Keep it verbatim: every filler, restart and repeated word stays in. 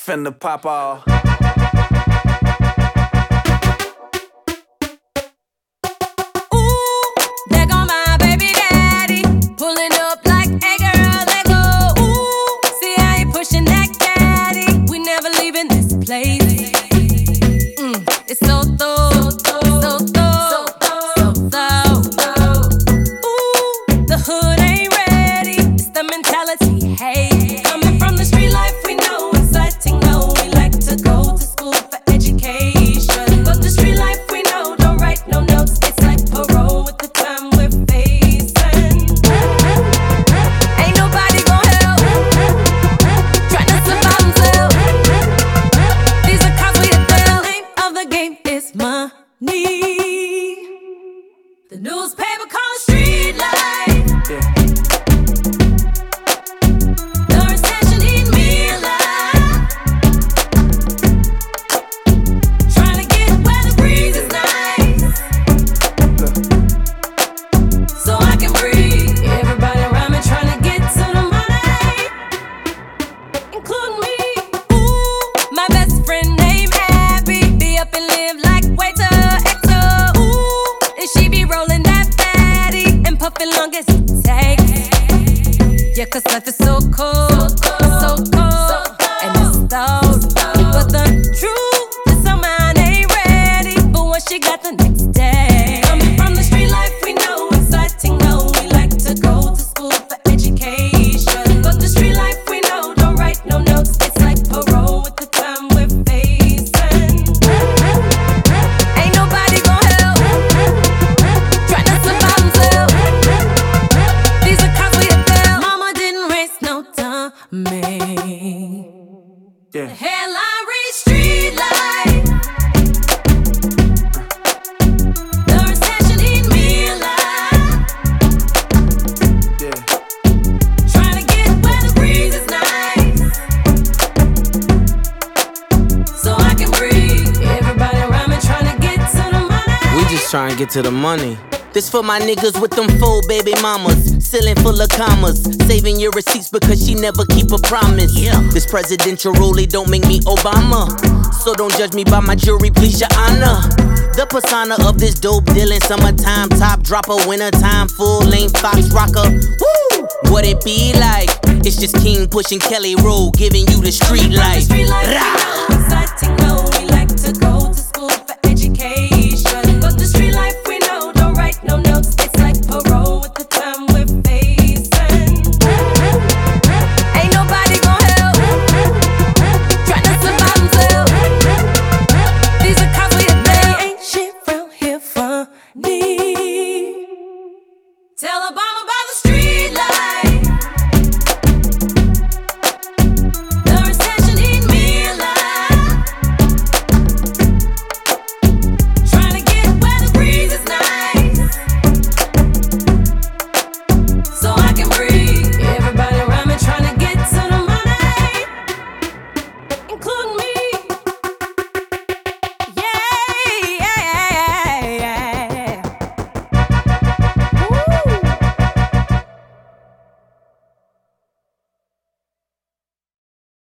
finna pop off. The newspaper called street life. Yeah. The recession eat me alive. Trying to get where the breeze is nice, so I can breathe. Everybody around me trying to get to the money, including me. Ooh, my best friend named Abby be up and live like waiter. She be rolling that fatty and puffing long as it takes. Yeah, cause life is so cold, so cold, and it's stalled. But the truth is some mind ain't ready for what she got the next day. Coming from the street life, we know exciting, no. We like to go to school for education, but the street life we know don't write no notes. It's like parole with the time we're facing. Ain't nobody gon' help. Me. Yeah. The headline reads street life. The recession eat me alive. Yeah. Trying to get where the breeze is nice, so I can breathe. Everybody around me trying to get to the money. We just trying to get to the money. This for my niggas with them full baby mamas, ceiling full of commas, saving your receipts because she never keep a promise. Yeah. This presidential ruling don't make me Obama, so don't judge me by my jewelry, please your honor. The persona of this dope dealing, summertime top dropper, wintertime full length fox rocker. Woo! What it be like? It's just King pushing Kelly Roll, giving you the street life.